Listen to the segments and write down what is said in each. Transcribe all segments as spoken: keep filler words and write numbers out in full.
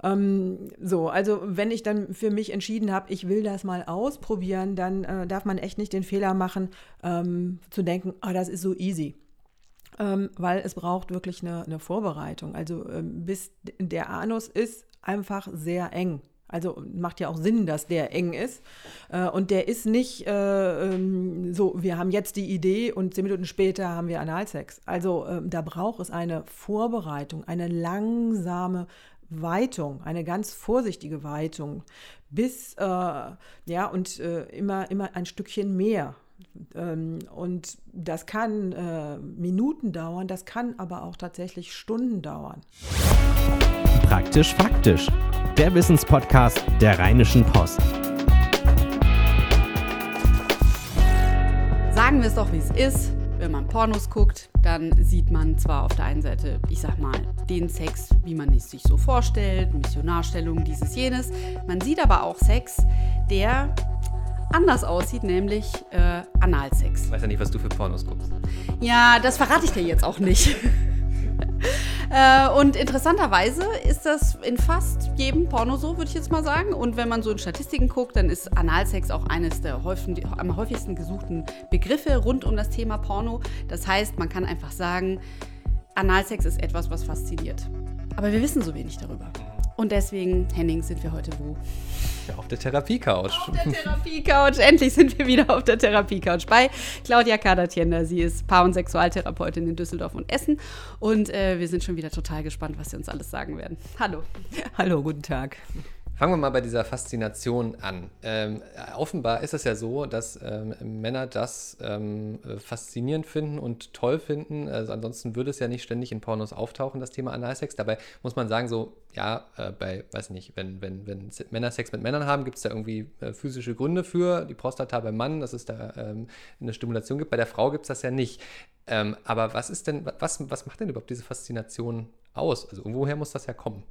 Ähm, so, also wenn ich dann für mich entschieden habe, ich will das mal ausprobieren, dann äh, darf man echt nicht den Fehler machen, ähm, zu denken, ah, das ist so easy. Ähm, weil es braucht wirklich eine, eine Vorbereitung. Also ähm, bis der Anus ist einfach sehr eng. Also macht ja auch Sinn, dass der eng ist. Äh, und der ist nicht äh, ähm, so, wir haben jetzt die Idee und zehn Minuten später haben wir Analsex. Also ähm, da braucht es eine Vorbereitung, eine langsame Weitung, eine ganz vorsichtige Weitung, bis, äh, ja, und äh, immer, immer ein Stückchen mehr. Ähm, und das kann äh, Minuten dauern, das kann aber auch tatsächlich Stunden dauern. Praktisch faktisch, der Wissenspodcast der Rheinischen Post. Sagen wir es doch, wie es ist. Wenn man Pornos guckt, dann sieht man zwar auf der einen Seite, ich sag mal, den Sex, wie man es sich so vorstellt, Missionarstellung, dieses, jenes. Man sieht aber auch Sex, der anders aussieht, nämlich äh, Analsex. Ich weiß ja nicht, was du für Pornos guckst. Ja, das verrate ich dir jetzt auch nicht. äh, und interessanterweise ist das in fast jedem Porno so, würde ich jetzt mal sagen. Und wenn man so in Statistiken guckt, dann ist Analsex auch eines der häufig, am häufigsten gesuchten Begriffe rund um das Thema Porno. Das heißt, man kann einfach sagen, Analsex ist etwas, was fasziniert. Aber wir wissen so wenig darüber. Und deswegen, Henning, sind wir heute wo? Ja, auf der Therapie-Couch. Auf der Therapie-Couch. Endlich sind wir wieder auf der Therapie-Couch bei Claudia Kader-Tiender. Sie ist Paar- und Sexualtherapeutin in Düsseldorf und Essen. Und äh, wir sind schon wieder total gespannt, was Sie uns alles sagen werden. Hallo. Hallo, guten Tag. Fangen wir mal bei dieser Faszination an. Ähm, offenbar ist es ja so, dass ähm, Männer das ähm, faszinierend finden und toll finden. Also ansonsten würde es ja nicht ständig in Pornos auftauchen, das Thema Analsex. Dabei muss man sagen, so, ja, äh, bei, weiß nicht, wenn, wenn, wenn Männer Sex mit Männern haben, gibt es da irgendwie äh, physische Gründe für. Die Prostata beim Mann, dass es da ähm, eine Stimulation gibt. Bei der Frau gibt es das ja nicht. Ähm, aber was ist denn, was, was macht denn überhaupt diese Faszination aus? Also woher muss das ja kommen?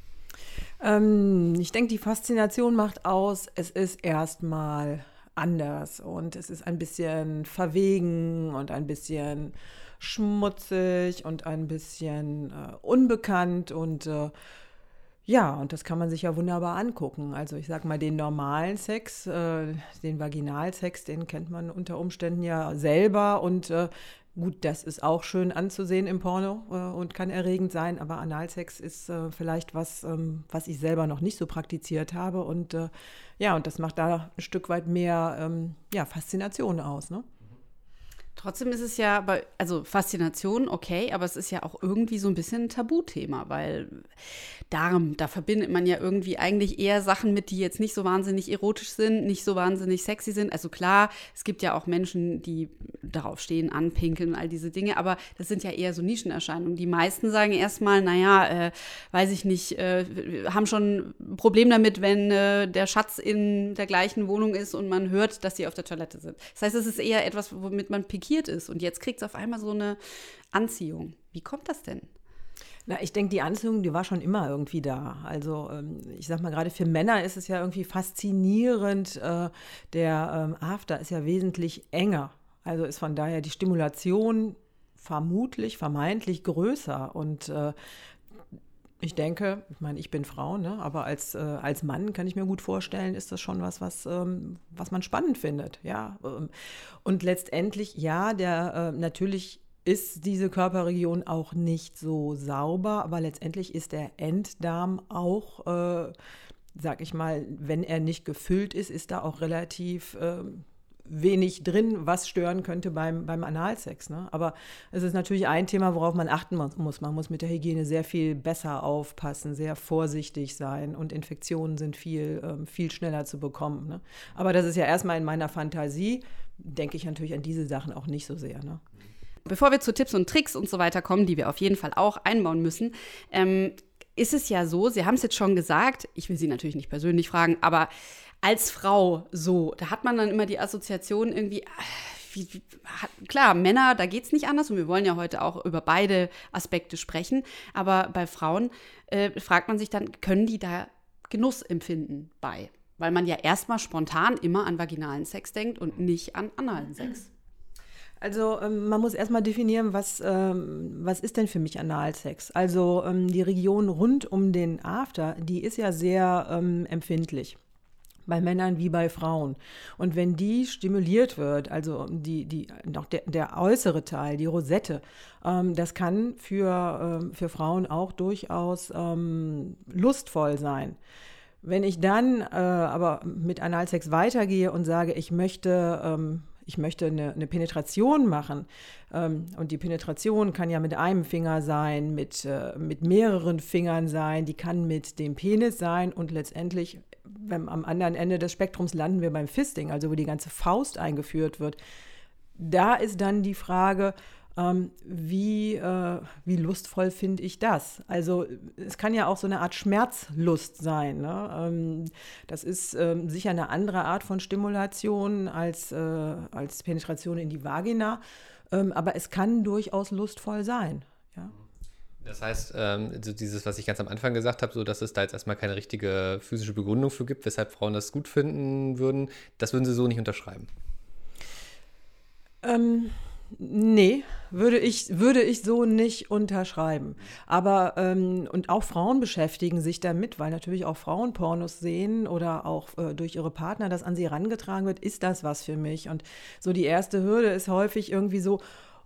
Ähm, ich denke, die Faszination macht aus, es ist erstmal anders und es ist ein bisschen verwegen und ein bisschen schmutzig und ein bisschen äh, unbekannt und äh, ja, und das kann man sich ja wunderbar angucken. Also ich sag mal, den normalen Sex, äh, den Vaginalsex, den kennt man unter Umständen ja selber und äh, gut, das ist auch schön anzusehen im Porno äh, und kann erregend sein, aber Analsex ist äh, vielleicht was, ähm, was ich selber noch nicht so praktiziert habe und äh, ja, und das macht da ein Stück weit mehr ähm, ja, Faszination aus, ne? Trotzdem ist es ja, bei, also Faszination, okay, aber es ist ja auch irgendwie so ein bisschen ein Tabuthema, weil Darm, da verbindet man ja irgendwie eigentlich eher Sachen mit, die jetzt nicht so wahnsinnig erotisch sind, nicht so wahnsinnig sexy sind. Also klar, es gibt ja auch Menschen, die darauf stehen, anpinkeln und all diese Dinge, aber das sind ja eher so Nischenerscheinungen. Die meisten sagen erstmal, naja, äh, weiß ich nicht, äh, haben schon ein Problem damit, wenn äh, der Schatz in der gleichen Wohnung ist und man hört, dass sie auf der Toilette sind. Das heißt, es ist eher etwas, womit man pikiert ist. Und jetzt kriegt es auf einmal so eine Anziehung. Wie kommt das denn? Na, ich denke, die Anziehung, die war schon immer irgendwie da. Also ähm, ich sag mal, gerade für Männer ist es ja irgendwie faszinierend. Äh, der ähm, After ist ja wesentlich enger. Also ist von daher die Stimulation vermutlich, vermeintlich größer. Und äh, ich denke, ich meine, ich bin Frau, ne? Aber als, äh, als Mann kann ich mir gut vorstellen, ist das schon was, was, ähm, was man spannend findet. Ja? Und letztendlich, ja, der äh, natürlich ist diese Körperregion auch nicht so sauber, aber letztendlich ist der Enddarm auch, äh, sag ich mal, wenn er nicht gefüllt ist, ist da auch relativ äh, wenig drin, was stören könnte beim, beim Analsex. Ne? Aber es ist natürlich ein Thema, worauf man achten muss. Man muss mit der Hygiene sehr viel besser aufpassen, sehr vorsichtig sein und Infektionen sind viel, ähm, viel schneller zu bekommen. Ne? Aber das ist ja erstmal in meiner Fantasie, denke ich natürlich an diese Sachen auch nicht so sehr. Ne? Bevor wir zu Tipps und Tricks und so weiter kommen, die wir auf jeden Fall auch einbauen müssen, ähm, ist es ja so, Sie haben es jetzt schon gesagt, ich will Sie natürlich nicht persönlich fragen, aber als Frau so, da hat man dann immer die Assoziation irgendwie, wie, wie, klar, Männer, da geht es nicht anders und wir wollen ja heute auch über beide Aspekte sprechen, aber bei Frauen äh, fragt man sich dann, können die da Genuss empfinden bei? Weil man ja erstmal spontan immer an vaginalen Sex denkt und nicht an analen Sex. Also ähm, man muss erstmal definieren, was, ähm, was ist denn für mich Analsex? Also ähm, die Region rund um den After, die ist ja sehr ähm, empfindlich. Bei Männern wie bei Frauen. Und wenn die stimuliert wird, also die, die, noch der, der äußere Teil, die Rosette, ähm, das kann für, ähm, für Frauen auch durchaus ähm, lustvoll sein. Wenn ich dann äh, aber mit Analsex weitergehe und sage, ich möchte, ähm, ich möchte eine, eine Penetration machen, ähm, und die Penetration kann ja mit einem Finger sein, mit, äh, mit mehreren Fingern sein, die kann mit dem Penis sein und letztendlich wenn, am anderen Ende des Spektrums landen wir beim Fisting, also wo die ganze Faust eingeführt wird. Da ist dann die Frage, ähm, wie, äh, wie lustvoll finde ich das? Also es kann ja auch so eine Art Schmerzlust sein. Ne? Ähm, das ist ähm, sicher eine andere Art von Stimulation als, äh, als Penetration in die Vagina, ähm, aber es kann durchaus lustvoll sein. Ja. Das heißt, ähm, also dieses, was ich ganz am Anfang gesagt habe, so dass es da jetzt erstmal keine richtige physische Begründung für gibt, weshalb Frauen das gut finden würden, das würden Sie so nicht unterschreiben? Ähm, nee, würde ich, würde ich so nicht unterschreiben. Aber, ähm, und auch Frauen beschäftigen sich damit, weil natürlich auch Frauen Pornos sehen oder auch äh, durch ihre Partner das an sie herangetragen wird, ist das was für mich? Und so die erste Hürde ist häufig irgendwie so,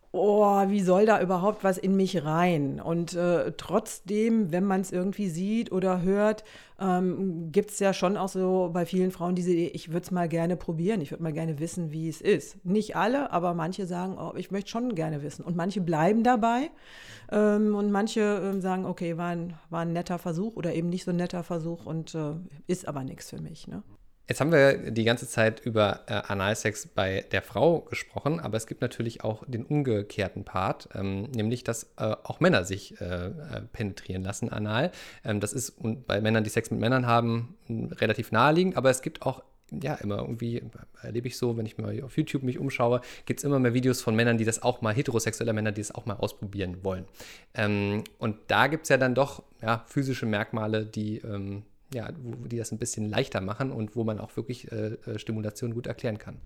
oh, wie soll da überhaupt was in mich rein? Und äh, trotzdem, wenn man es irgendwie sieht oder hört, ähm, gibt es ja schon auch so bei vielen Frauen diese Idee, ich würde es mal gerne probieren, ich würde mal gerne wissen, wie es ist. Nicht alle, aber manche sagen, oh, ich möchte schon gerne wissen. Und manche bleiben dabei ähm, und manche ähm, sagen, okay, war ein, war ein netter Versuch oder eben nicht so ein netter Versuch und äh, ist aber nichts für mich, ne? Jetzt haben wir die ganze Zeit über äh, Analsex bei der Frau gesprochen, aber es gibt natürlich auch den umgekehrten Part, ähm, nämlich, dass äh, auch Männer sich äh, penetrieren lassen anal. Ähm, das ist und bei Männern, die Sex mit Männern haben, relativ naheliegend, aber es gibt auch, ja, immer irgendwie, erlebe ich so, wenn ich mal auf YouTube mich umschaue, gibt es immer mehr Videos von Männern, die das auch mal, heterosexuelle Männer, die das auch mal ausprobieren wollen. Ähm, und da gibt es ja dann doch ja, physische Merkmale, die ähm, ja, wo die das ein bisschen leichter machen und wo man auch wirklich äh, Stimulation gut erklären kann.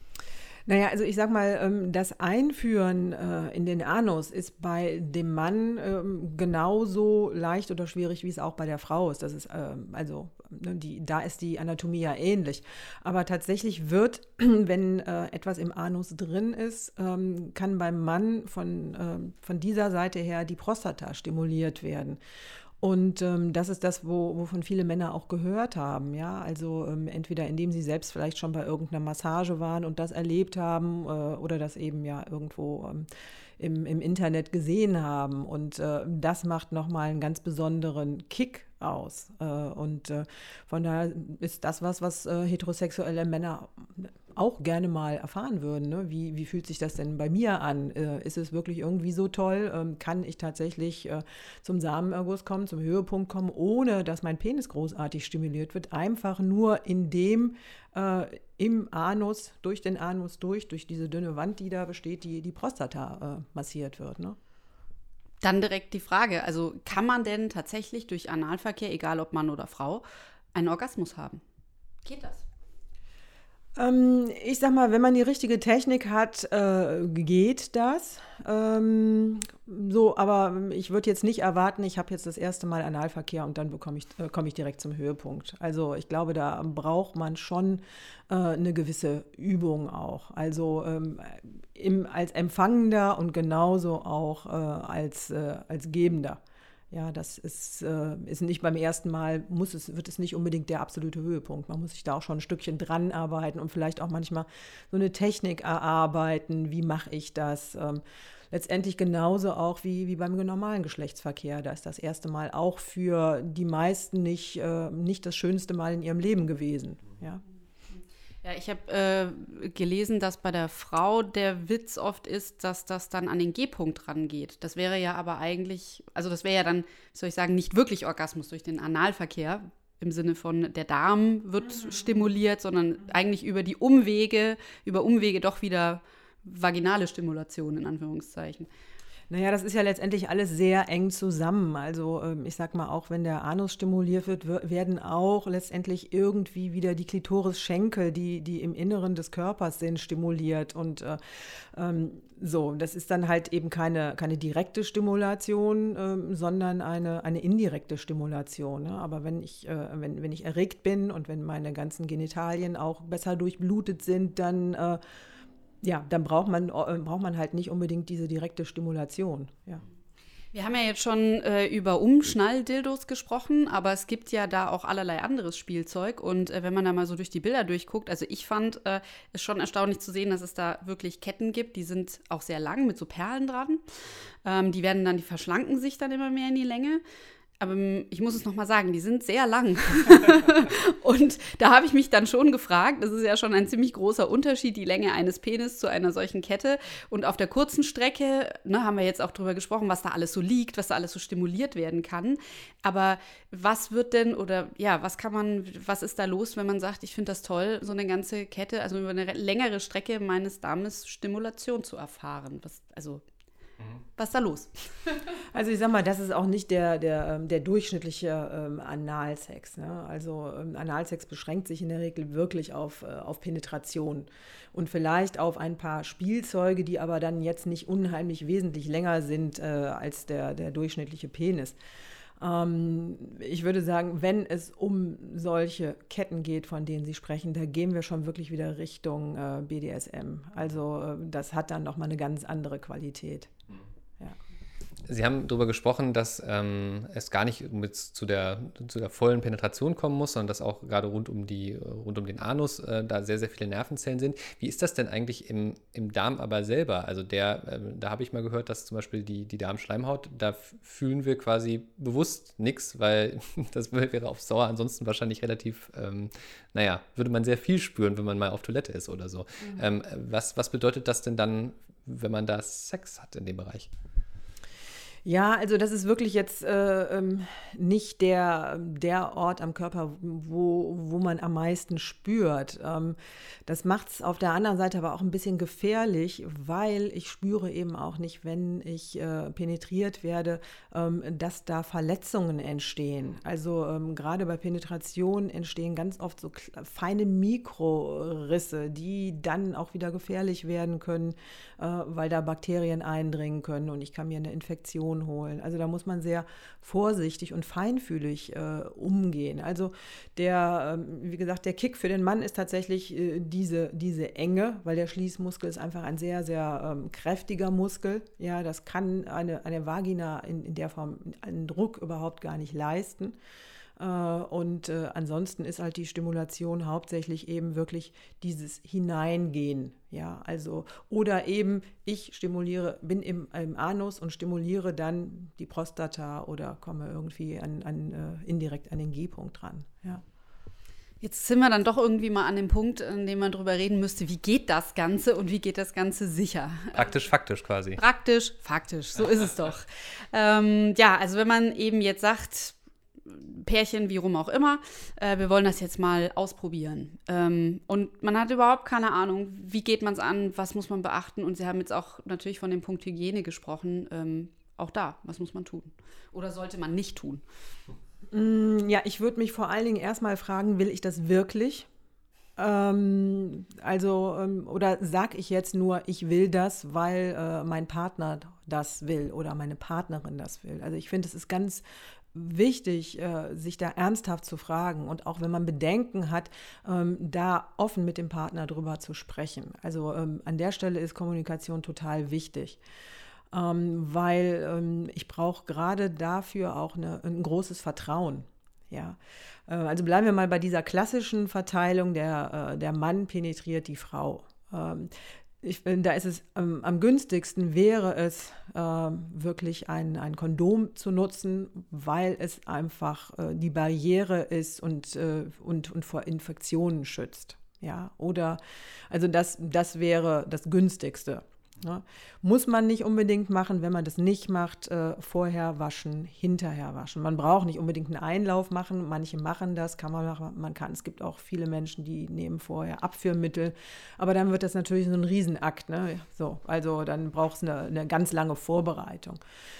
Naja, also ich sag mal, das Einführen in den Anus ist bei dem Mann genauso leicht oder schwierig, wie es auch bei der Frau ist. Das ist also, die, da ist die Anatomie ja ähnlich. Aber tatsächlich wird, wenn etwas im Anus drin ist, kann beim Mann von, von dieser Seite her die Prostata stimuliert werden. Und ähm, das ist das, wo, wovon viele Männer auch gehört haben, ja, also ähm, entweder indem sie selbst vielleicht schon bei irgendeiner Massage waren und das erlebt haben äh, oder das eben ja irgendwo ähm, im, im Internet gesehen haben und äh, das macht nochmal einen ganz besonderen Kick aus äh, und äh, von daher ist das was, was äh, heterosexuelle Männer auch gerne mal erfahren würden, ne? Wie, wie fühlt sich das denn bei mir an? Äh, ist es wirklich irgendwie so toll? Ähm, kann ich tatsächlich äh, zum Samenerguss kommen, zum Höhepunkt kommen, ohne dass mein Penis großartig stimuliert wird? Einfach nur indem äh, im Anus, durch den Anus durch, durch diese dünne Wand, die da besteht, die, die Prostata äh, massiert wird, ne? Dann direkt die Frage, also kann man denn tatsächlich durch Analverkehr, egal ob Mann oder Frau, einen Orgasmus haben? Geht das? Ich sag mal, wenn man die richtige Technik hat, äh, geht das. Ähm, so, aber ich würde jetzt nicht erwarten, ich habe jetzt das erste Mal Analverkehr und dann bekomme ich, äh, komme ich direkt zum Höhepunkt. Also ich glaube, da braucht man schon äh, eine gewisse Übung auch. Also ähm, im, als Empfangender und genauso auch äh, als, äh, als Gebender. Ja, das ist, äh, ist nicht beim ersten Mal, muss es, wird es nicht unbedingt der absolute Höhepunkt. Man muss sich da auch schon ein Stückchen dran arbeiten und vielleicht auch manchmal so eine Technik erarbeiten. Wie mache ich das? Ähm, letztendlich genauso auch wie, wie beim normalen Geschlechtsverkehr. Da ist das erste Mal auch für die meisten nicht, äh, nicht das schönste Mal in ihrem Leben gewesen. Ja. Ja, ich habe äh, gelesen, dass bei der Frau der Witz oft ist, dass das dann an den G-Punkt rangeht. Das wäre ja aber eigentlich, also das wäre ja dann, wie soll ich sagen, nicht wirklich Orgasmus durch den Analverkehr im Sinne von der Darm wird mhm. stimuliert, sondern eigentlich über die Umwege, über Umwege doch wieder vaginale Stimulation in Anführungszeichen. Naja, das ist ja letztendlich alles sehr eng zusammen. Also ähm, ich sag mal, auch wenn der Anus stimuliert wird, wer- werden auch letztendlich irgendwie wieder die Klitoris-Schenkel, die, die im Inneren des Körpers sind, stimuliert. Und äh, ähm, so, das ist dann halt eben keine, keine direkte Stimulation, ähm, sondern eine, eine indirekte Stimulation. Ne? Aber wenn ich, äh, wenn, wenn ich erregt bin und wenn meine ganzen Genitalien auch besser durchblutet sind, dann äh, ja, dann braucht man, äh, braucht man halt nicht unbedingt diese direkte Stimulation. Ja. Wir haben ja jetzt schon äh, über Umschnalldildos gesprochen, aber es gibt ja da auch allerlei anderes Spielzeug. Und äh, wenn man da mal so durch die Bilder durchguckt, also ich fand es äh, schon erstaunlich zu sehen, dass es da wirklich Ketten gibt, die sind auch sehr lang mit so Perlen dran. Ähm, die werden dann, die verschlanken sich dann immer mehr in die Länge. Aber ich muss es nochmal sagen, die sind sehr lang. Und da habe ich mich dann schon gefragt, das ist ja schon ein ziemlich großer Unterschied, die Länge eines Penis zu einer solchen Kette. Und auf der kurzen Strecke, ne, haben wir jetzt auch drüber gesprochen, was da alles so liegt, was da alles so stimuliert werden kann. Aber was wird denn, oder ja, was kann man, was ist da los, wenn man sagt, ich finde das toll, so eine ganze Kette, also über eine längere Strecke meines Darmes Stimulation zu erfahren? Was, also Was ist da los? Also ich sag mal, das ist auch nicht der, der, der durchschnittliche ähm, Analsex. Ne? Also ähm, Analsex beschränkt sich in der Regel wirklich auf, äh, auf Penetration und vielleicht auf ein paar Spielzeuge, die aber dann jetzt nicht unheimlich wesentlich länger sind äh, als der, der durchschnittliche Penis. Ähm, ich würde sagen, wenn es um solche Ketten geht, von denen Sie sprechen, da gehen wir schon wirklich wieder Richtung äh, B D S M. Also äh, das hat dann nochmal eine ganz andere Qualität. Ja. Sie haben darüber gesprochen, dass ähm, es gar nicht mit zu der, zu der vollen Penetration kommen muss, sondern dass auch gerade rund um die, rund um den Anus äh, da sehr, sehr viele Nervenzellen sind. Wie ist das denn eigentlich im, im Darm aber selber? Also der, äh, da habe ich mal gehört, dass zum Beispiel die, die Darmschleimhaut, da f- fühlen wir quasi bewusst nichts, weil das wäre auf Dauer ansonsten wahrscheinlich relativ, ähm, naja, würde man sehr viel spüren, wenn man mal auf Toilette ist oder so. Mhm. Ähm, was, was bedeutet das denn dann, wenn man da Sex hat in dem Bereich? Ja, also das ist wirklich jetzt äh, ähm, nicht der, der Ort am Körper, wo, wo man am meisten spürt. Ähm, das macht es auf der anderen Seite aber auch ein bisschen gefährlich, weil ich spüre eben auch nicht, wenn ich äh, penetriert werde, ähm, dass da Verletzungen entstehen. Also ähm, gerade bei Penetration entstehen ganz oft so kle- feine Mikrorisse, die dann auch wieder gefährlich werden können, äh, weil da Bakterien eindringen können und ich kann mir eine Infektion holen. Also da muss man sehr vorsichtig und feinfühlig äh, umgehen. Also der, ähm, wie gesagt, der Kick für den Mann ist tatsächlich äh, diese, diese Enge, weil der Schließmuskel ist einfach ein sehr, sehr ähm, kräftiger Muskel. Ja, das kann eine, eine Vagina in, in der Form einen Druck überhaupt gar nicht leisten. Und äh, ansonsten ist halt die Stimulation hauptsächlich eben wirklich dieses Hineingehen, ja, also oder eben ich stimuliere, bin im, im Anus und stimuliere dann die Prostata oder komme irgendwie an, an, äh, indirekt an den G-Punkt dran, ja. Jetzt sind wir dann doch irgendwie mal an dem Punkt, an dem man drüber reden müsste, wie geht das Ganze und wie geht das Ganze sicher? Praktisch, faktisch quasi. Praktisch, faktisch, so ist es doch. Ähm, ja, also wenn man eben jetzt sagt, Pärchen, wie rum auch immer, äh, wir wollen das jetzt mal ausprobieren. Ähm, und man hat überhaupt keine Ahnung, wie geht man es an, was muss man beachten. Und Sie haben jetzt auch natürlich von dem Punkt Hygiene gesprochen. Ähm, auch da, was muss man tun? Oder sollte man nicht tun? Ja, ich würde mich vor allen Dingen erstmal fragen, will ich das wirklich? Ähm, also, ähm, oder sage ich jetzt nur, ich will das, weil äh, mein Partner das will oder meine Partnerin das will. Also ich finde, es ist ganz wichtig, äh, sich da ernsthaft zu fragen und auch wenn man Bedenken hat, ähm, da offen mit dem Partner drüber zu sprechen. Also ähm, an der Stelle ist Kommunikation total wichtig. Ähm, weil ähm, ich brauche gerade dafür auch eine, ein großes Vertrauen. Ja. Äh, also bleiben wir mal bei dieser klassischen Verteilung, der, äh, der Mann penetriert die Frau. Ähm, ich, da ist es ähm, am günstigsten wäre es ähm, wirklich ein, ein Kondom zu nutzen, weil es einfach äh, die Barriere ist und, äh, und, und vor Infektionen schützt. Ja. Oder also das, das wäre das günstigste. Ja. Muss man nicht unbedingt machen, wenn man das nicht macht, äh, vorher waschen, hinterher waschen. Man braucht nicht unbedingt einen Einlauf machen, manche machen das, kann man machen, man kann. Es gibt auch viele Menschen, die nehmen vorher Abführmittel, aber dann wird das natürlich so ein Riesenakt, ne? So, also dann braucht es eine, eine ganz lange Vorbereitung.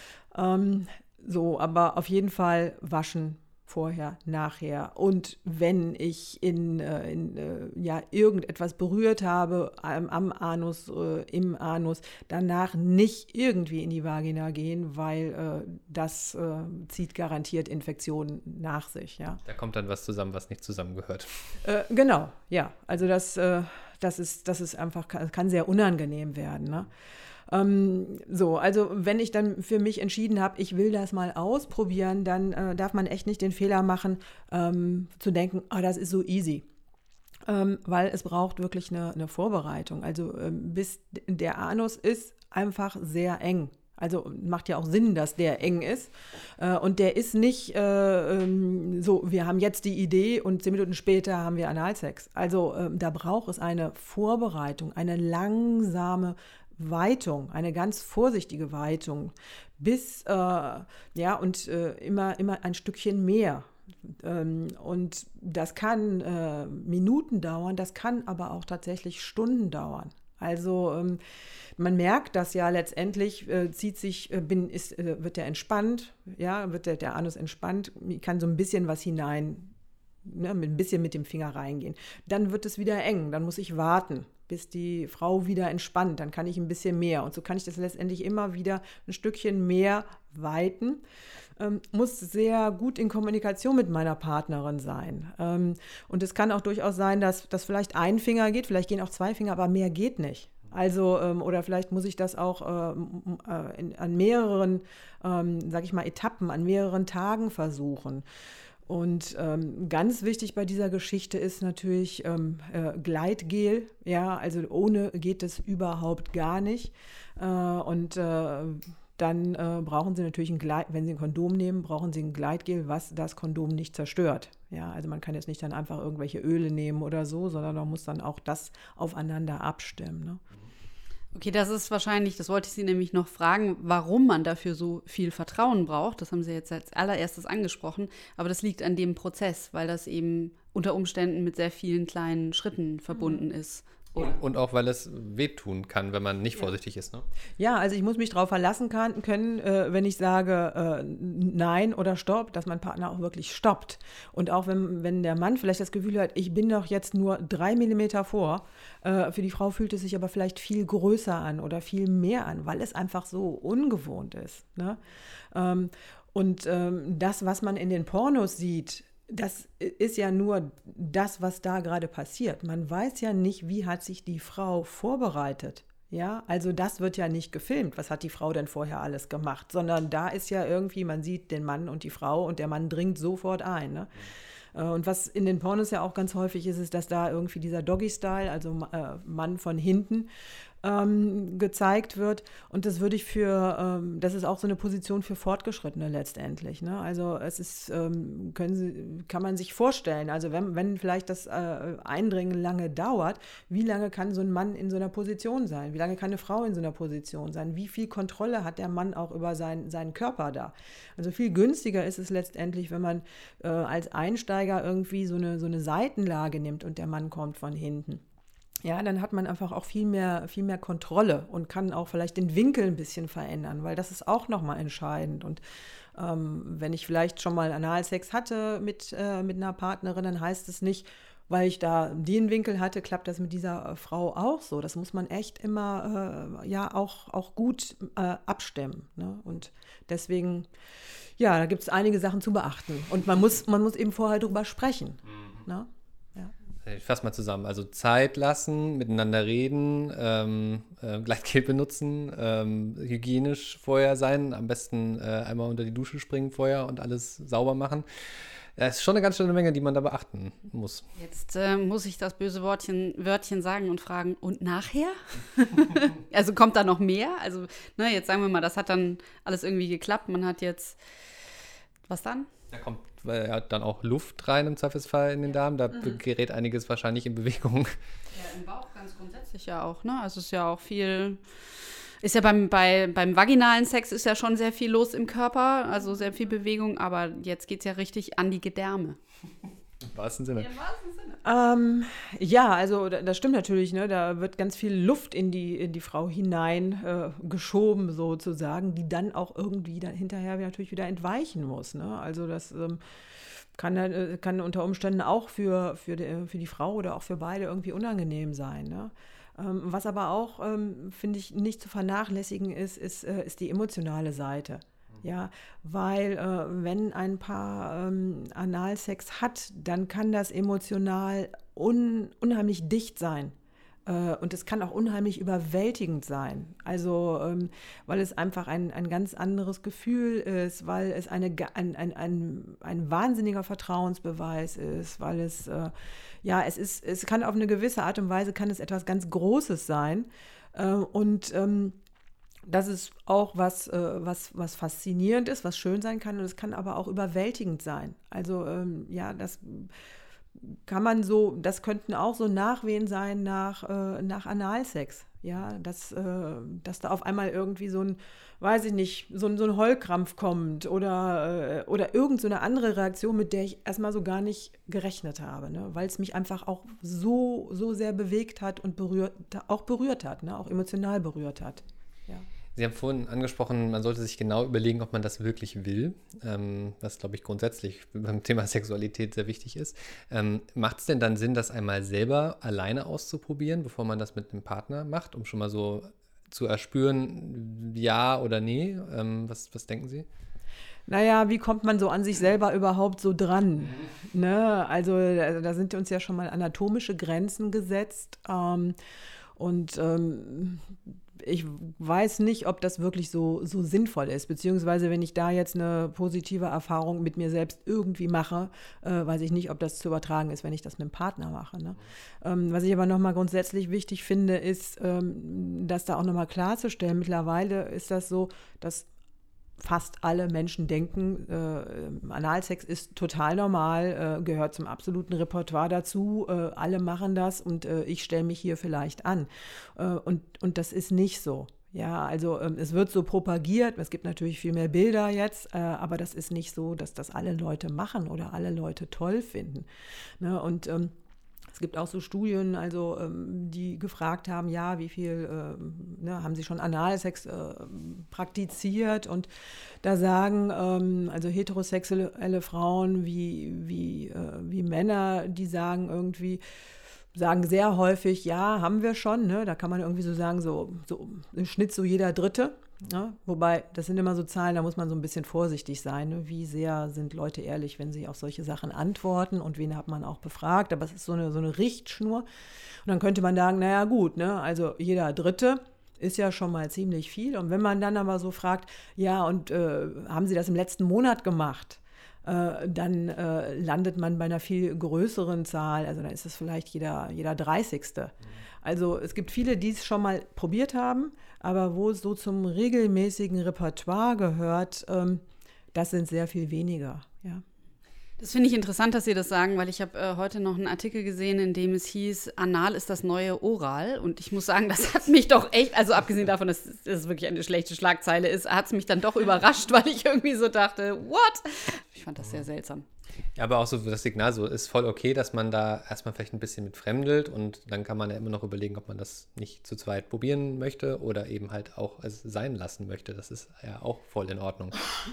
Ähm, so, aber auf jeden Fall waschen, vorher, nachher. Und wenn ich in, äh, in äh, ja, irgendetwas berührt habe am, am Anus, äh, im Anus, danach nicht irgendwie in die Vagina gehen, weil äh, das äh, zieht garantiert Infektionen nach sich. Ja. Da kommt dann was zusammen, was nicht zusammengehört. Äh, genau, ja. Also das, äh, das, ist, das ist einfach, kann sehr unangenehm werden, ne? Ähm, so, also wenn ich dann für mich entschieden habe, ich will das mal ausprobieren, dann äh, darf man echt nicht den Fehler machen, ähm, zu denken, oh, das ist so easy. Ähm, weil es braucht wirklich eine, eine Vorbereitung. Also ähm, bis der Anus ist einfach sehr eng. Also macht ja auch Sinn, dass der eng ist. Äh, und der ist nicht äh, ähm, so, wir haben jetzt die Idee und zehn Minuten später haben wir Analsex. Also äh, da braucht es eine Vorbereitung, eine langsame Weitung, eine ganz vorsichtige Weitung, bis, äh, ja, und äh, immer, immer ein Stückchen mehr. Ähm, und das kann äh, Minuten dauern, das kann aber auch tatsächlich Stunden dauern. Also ähm, man merkt das ja letztendlich, äh, zieht sich, äh, bin, ist, äh, wird der entspannt, ja, wird der, der Anus entspannt, kann so ein bisschen was hinein, ne, mit ein bisschen mit dem Finger reingehen. Dann wird es wieder eng, dann muss ich warten, bis die Frau wieder entspannt, dann kann ich ein bisschen mehr. Und so kann ich das letztendlich immer wieder ein Stückchen mehr weiten. Ähm, muss sehr gut in Kommunikation mit meiner Partnerin sein. Ähm, und es kann auch durchaus sein, dass, dass vielleicht ein Finger geht, vielleicht gehen auch zwei Finger, aber mehr geht nicht. Also, ähm, oder vielleicht muss ich das auch ähm, äh, in, an mehreren, ähm, sag ich mal, Etappen, an mehreren Tagen versuchen. Und ähm, ganz wichtig bei dieser Geschichte ist natürlich ähm, äh, Gleitgel. Ja, also ohne geht es überhaupt gar nicht. Äh, und äh, dann äh, brauchen Sie natürlich ein Gleit, wenn Sie ein Kondom nehmen, brauchen Sie ein Gleitgel, was das Kondom nicht zerstört. Ja, also man kann jetzt nicht dann einfach irgendwelche Öle nehmen oder so, sondern man muss dann auch das aufeinander abstimmen, ne? Okay, das ist wahrscheinlich, das wollte ich Sie nämlich noch fragen, warum man dafür so viel Vertrauen braucht. Das haben Sie jetzt als allererstes angesprochen. Aber das liegt an dem Prozess, weil das eben unter Umständen mit sehr vielen kleinen Schritten verbunden ist. Und, und auch, weil es wehtun kann, wenn man nicht ja. vorsichtig ist, ne? Ja, also ich muss mich darauf verlassen kann, können, äh, wenn ich sage äh, Nein oder Stopp, dass mein Partner auch wirklich stoppt. Und auch wenn, wenn der Mann vielleicht das Gefühl hat, ich bin doch jetzt nur drei Millimeter vor, äh, für die Frau fühlt es sich aber vielleicht viel größer an oder viel mehr an, weil es einfach so ungewohnt ist, ne? Ähm, und ähm, das, was man in den Pornos sieht, das ist ja nur das, was da gerade passiert. Man weiß ja nicht, wie hat sich die Frau vorbereitet. Ja, also das wird ja nicht gefilmt. Was hat die Frau denn vorher alles gemacht? Sondern da ist ja irgendwie, man sieht den Mann und die Frau und der Mann dringt sofort ein, ne? Und was in den Pornos ja auch ganz häufig ist, ist, dass da irgendwie dieser Doggy-Style, also äh, Mann von hinten, ähm, gezeigt wird. Und das würde ich für, ähm, das ist auch so eine Position für Fortgeschrittene letztendlich, ne? Also es ist, ähm, können Sie, kann man sich vorstellen, also wenn, wenn vielleicht das äh, Eindringen lange dauert, wie lange kann so ein Mann in so einer Position sein? Wie lange kann eine Frau in so einer Position sein? Wie viel Kontrolle hat der Mann auch über sein, seinen Körper da? Also viel günstiger ist es letztendlich, wenn man äh, als Einsteiger irgendwie so eine, so eine Seitenlage nimmt und der Mann kommt von hinten. Ja, dann hat man einfach auch viel mehr, viel mehr Kontrolle und kann auch vielleicht den Winkel ein bisschen verändern, weil das ist auch nochmal entscheidend. Und ähm, wenn ich vielleicht schon mal Analsex hatte mit, äh, mit einer Partnerin, dann heißt es nicht, weil ich da den Winkel hatte, klappt das mit dieser äh, Frau auch so. Das muss man echt immer äh, ja auch, auch gut äh, abstimmen, ne? Und deswegen, ja, da gibt es einige Sachen zu beachten. Und man muss, man muss eben vorher drüber sprechen, mhm. ne? Ich fasse mal zusammen. Also Zeit lassen, miteinander reden, ähm, äh, Gleitgel benutzen, ähm, hygienisch vorher sein, am besten äh, einmal unter die Dusche springen vorher und alles sauber machen. Das ist schon eine ganz schöne Menge, die man da beachten muss. Jetzt äh, muss ich das böse Wortchen, Wörtchen sagen und fragen, und nachher? Also kommt da noch mehr? Also ne, jetzt sagen wir mal, das hat dann alles irgendwie geklappt. Man hat jetzt, was dann? Da kommt äh, dann auch Luft rein im Zweifelsfall in den Darm. Da mhm. gerät einiges wahrscheinlich in Bewegung. Ja, im Bauch ganz grundsätzlich ja auch, ne? Also es ist ja auch viel, ist ja beim, bei, beim vaginalen Sex ist ja schon sehr viel los im Körper, also sehr viel Bewegung, aber jetzt geht es ja richtig an die Gedärme. Im wahrsten Sinne. Im wahrsten Sinne. Ähm, ja, also das stimmt natürlich, ne? Da wird ganz viel Luft in die, in die Frau hinein äh, geschoben sozusagen, die dann auch irgendwie dann hinterher natürlich wieder entweichen muss. Ne? Also das ähm, kann, äh, kann unter Umständen auch für, für, die, für die Frau oder auch für beide irgendwie unangenehm sein. Ne? Ähm, was aber auch, ähm, finde ich, nicht zu vernachlässigen ist, ist, äh, ist die emotionale Seite. Ja, weil äh, wenn ein Paar ähm, Analsex hat, dann kann das emotional un, unheimlich dicht sein. Äh, und es kann auch unheimlich überwältigend sein. Also, ähm, weil es einfach ein, ein ganz anderes Gefühl ist, weil es eine, ein, ein, ein, ein wahnsinniger Vertrauensbeweis ist, weil es, äh, ja, es ist, es kann auf eine gewisse Art und Weise, kann es etwas ganz Großes sein. Äh, und ähm, Das ist auch was, äh, was, was faszinierend ist, was schön sein kann, und es kann aber auch überwältigend sein. Also ähm, ja, das kann man so, das könnten auch so Nachwehen sein nach, äh, nach Analsex. Ja, dass, äh, dass da auf einmal irgendwie so ein, weiß ich nicht, so ein, so ein Heulkrampf kommt oder, äh, oder irgend so eine andere Reaktion, mit der ich erstmal so gar nicht gerechnet habe, ne? Weil es mich einfach auch so, so sehr bewegt hat und berührt, auch berührt hat, ne? Auch emotional berührt hat. Ja. Sie haben vorhin angesprochen, man sollte sich genau überlegen, ob man das wirklich will, ähm, was, glaube ich, grundsätzlich beim Thema Sexualität sehr wichtig ist. Ähm, macht es denn dann Sinn, das einmal selber alleine auszuprobieren, bevor man das mit einem Partner macht, um schon mal so zu erspüren, ja oder nee? Ähm, was, was denken Sie? Naja, wie kommt man so an sich selber überhaupt so dran? Ne? Also da sind uns ja schon mal anatomische Grenzen gesetzt. Ähm, und ähm, ich weiß nicht, ob das wirklich so, so sinnvoll ist, beziehungsweise wenn ich da jetzt eine positive Erfahrung mit mir selbst irgendwie mache, äh, weiß ich nicht, ob das zu übertragen ist, wenn ich das mit einem Partner mache. Ne? Ähm, was ich aber nochmal grundsätzlich wichtig finde, ist, ähm, das da auch nochmal klarzustellen. Mittlerweile ist das so, dass fast alle Menschen denken, äh, Analsex ist total normal, äh, gehört zum absoluten Repertoire dazu, äh, alle machen das und äh, ich stelle mich hier vielleicht an. Äh, und, und das ist nicht so. Ja, also ähm, es wird so propagiert, es gibt natürlich viel mehr Bilder jetzt, äh, aber das ist nicht so, dass das alle Leute machen oder alle Leute toll finden. Ne? Und ähm, es gibt auch so Studien, also ähm, die gefragt haben, ja, wie viel ähm, ne, haben sie schon Analsex äh, praktiziert, und da sagen ähm, also heterosexuelle Frauen wie, wie, äh, wie Männer, die sagen irgendwie, sagen sehr häufig, ja, haben wir schon, ne? Da kann man irgendwie so sagen, so, so im Schnitt so jeder Dritte. Ja, wobei, das sind immer so Zahlen, da muss man so ein bisschen vorsichtig sein. Ne? Wie sehr sind Leute ehrlich, wenn sie auf solche Sachen antworten, und wen hat man auch befragt? Aber es ist so eine, so eine Richtschnur. Und dann könnte man sagen, naja gut, ne? Also jeder Dritte ist ja schon mal ziemlich viel. Und wenn man dann aber so fragt, ja, und äh, haben Sie das im letzten Monat gemacht? Äh, dann äh, landet man bei einer viel größeren Zahl. Also dann ist es vielleicht jeder, jeder Dreißigste. Also es gibt viele, die es schon mal probiert haben, aber wo es so zum regelmäßigen Repertoire gehört, ähm, das sind sehr viel weniger. Ja. Das finde ich interessant, dass Sie das sagen, weil ich habe äh, heute noch einen Artikel gesehen, in dem es hieß, Anal ist das neue Oral. Und ich muss sagen, das hat mich doch echt, also abgesehen davon, dass es wirklich eine schlechte Schlagzeile ist, hat es mich dann doch überrascht, weil ich irgendwie so dachte, what? Ich fand das sehr seltsam. Ja, aber auch so das Signal, so ist voll okay, dass man da erstmal vielleicht ein bisschen mit fremdelt, und dann kann man ja immer noch überlegen, ob man das nicht zu zweit probieren möchte oder eben halt auch es sein lassen möchte. Das ist ja auch voll in Ordnung.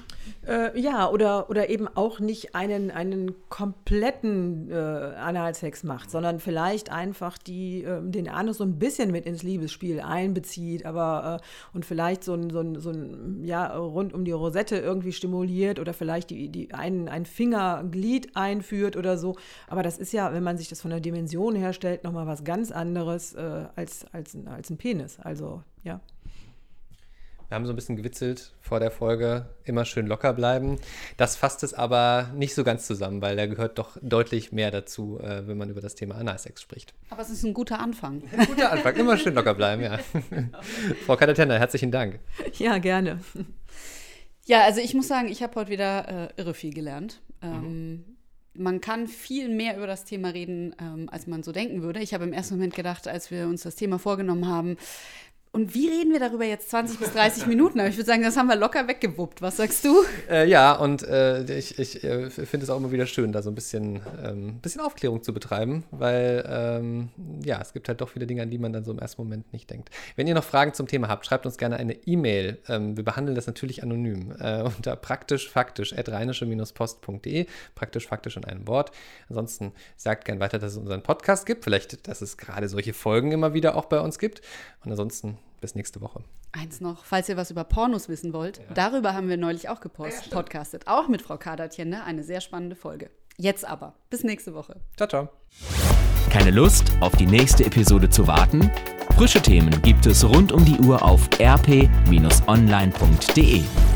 Äh, ja, oder, oder eben auch nicht einen, einen kompletten äh, Analsex macht, sondern vielleicht einfach die, äh, den Anus so ein bisschen mit ins Liebesspiel einbezieht, aber äh, und vielleicht so ein, so ein, so ein, ja, rund um die Rosette irgendwie stimuliert oder vielleicht die, die einen, einen Finger Glied einführt oder so. Aber das ist ja, wenn man sich das von der Dimension herstellt, nochmal was ganz anderes äh, als, als, als ein Penis. Also, ja. Wir haben so ein bisschen gewitzelt vor der Folge, immer schön locker bleiben. Das fasst es aber nicht so ganz zusammen, weil da gehört doch deutlich mehr dazu, äh, wenn man über das Thema Analsex spricht. Aber es ist ein guter Anfang. Ein guter Anfang, immer schön locker bleiben, ja. Frau Kader-Tenner, herzlichen Dank. Ja, gerne. Ja, also ich muss sagen, ich habe heute wieder äh, irre viel gelernt. Ähm, mhm. Man kann viel mehr über das Thema reden, ähm, als man so denken würde. Ich habe im ersten Moment gedacht, als wir uns das Thema vorgenommen haben, und wie reden wir darüber jetzt zwanzig bis dreißig Minuten? Aber ich würde sagen, das haben wir locker weggewuppt. Was sagst du? Äh, ja, und äh, ich, ich äh, finde es auch immer wieder schön, da so ein bisschen, ähm, bisschen Aufklärung zu betreiben, weil ähm, ja, es gibt halt doch viele Dinge, an die man dann so im ersten Moment nicht denkt. Wenn ihr noch Fragen zum Thema habt, schreibt uns gerne eine E-Mail. Ähm, wir behandeln das natürlich anonym äh, unter praktisch-faktisch at rheinische-post punkt de. Praktisch-faktisch in einem Wort. Ansonsten sagt gerne weiter, dass es unseren Podcast gibt. Vielleicht, dass es gerade solche Folgen immer wieder auch bei uns gibt. Und ansonsten bis nächste Woche. Eins noch, falls ihr was über Pornos wissen wollt, ja. Darüber haben wir neulich auch gepostet, ja, podcastet. Auch mit Frau Kadertjende, eine sehr spannende Folge. Jetzt aber, bis nächste Woche. Ciao, ciao. Keine Lust, auf die nächste Episode zu warten? Frische Themen gibt es rund um die Uhr auf r p Bindestrich online punkt de.